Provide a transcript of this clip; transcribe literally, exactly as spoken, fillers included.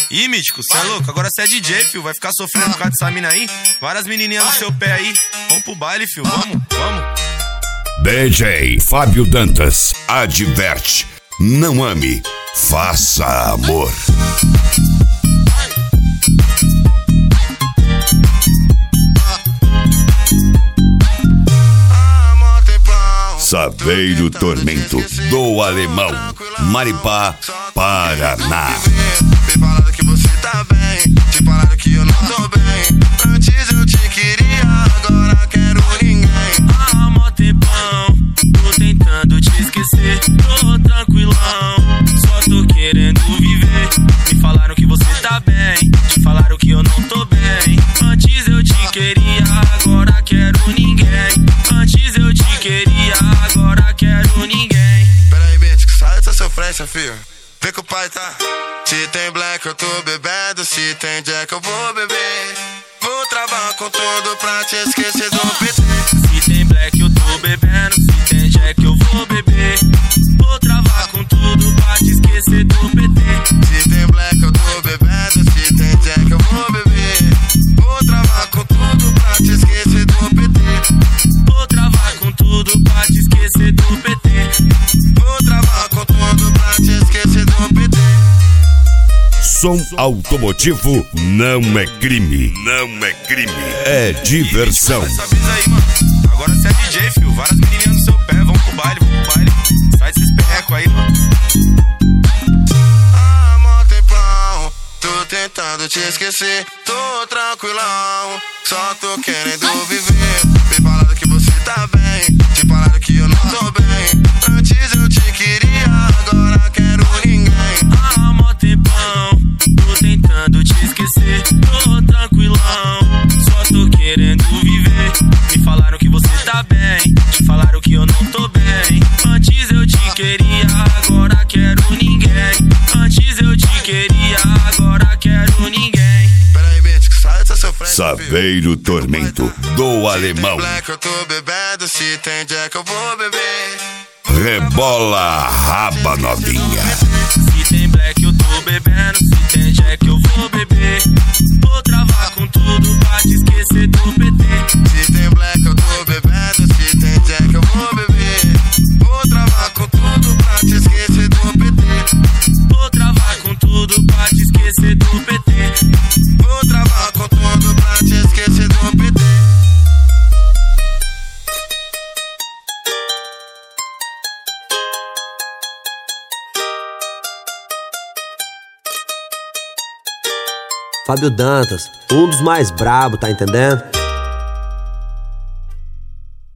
Ih, Mítico, cê é louco? Agora cê é D J, fio. Vai ficar sofrendo por causa dessa mina aí? Várias menininhas no seu pé aí. Vamos pro baile, fio. Vamos, vamos. D J Fábio Dantas adverte: não ame, faça amor. Saveiro Tormento, do Alemão, Maripá, Paraná. Me falaram que você tá bem, te falaram que eu não tô bem. Antes eu te queria, agora quero ninguém. Há mó tempão, tô tentando te esquecer. Tô tranquilão, só tô querendo viver. Me falaram que você tá bem, te falaram que eu não tô bem. Antes eu te queria, agora quero ninguém. Antes eu te queria, agora quero ninguém. Pera aí, Mítico, sai dessa sofrência, filho. Vê que o pai tá. Se tem black eu tô bebendo, se tem jack eu vou beber. Vou travar com tudo pra te esquecer do P T. Se tem black eu tô bebendo, se tem jack eu vou beber. Vou travar com tudo pra te esquecer do P T. Se tem black eu tô bebendo, se tem jack eu vou beber. Vou travar com tudo pra te esquecer do P T. Vou travar com tudo pra te esquecer do P T. Vou travar com tudo pra te esquecer do P T. Som automotivo não é crime, não é crime, é diversão. Essa brisa aí, mano. Agora cê é D J, fio. Várias menininhas no seu pé. Vamos pro baile, vamos pro baile. Sai desses perrecos aí, mano. Há mó tempão, tô tentando te esquecer. Tô tranquilão, só tô querendo viver. Me falaram que você tá bem, te falaram que eu não tô bem. Antes eu te queria, agora quero ninguém. Há mó tempão, tô tentando te esquecer. Tô tranquilão, só tô querendo viver. Me falaram que você tá bem, te falaram que eu não tô bem. Antes eu te queria, agora quero ninguém. Antes eu te queria, agora quero ninguém. Pera aí, Mítico, sai dessa sofrência, Saveiro Tormento, do Alemão. Se tem black eu tô bebendo, se tem jack eu vou beber. Rebola raba novinha. Se tem black eu tô bebendo, se tem jack eu vou beber. Vou travar com tudo pra te esquecer do P T. Se tem black eu tô bebendo, se tem jack eu vou beber. Vou travar com tudo pra te esquecer do P T. Vou travar com tudo pra te esquecer do P T. Vou travar com tudo pra te esquecer do P T. Fábio Dantas, um dos mais brabos, tá entendendo?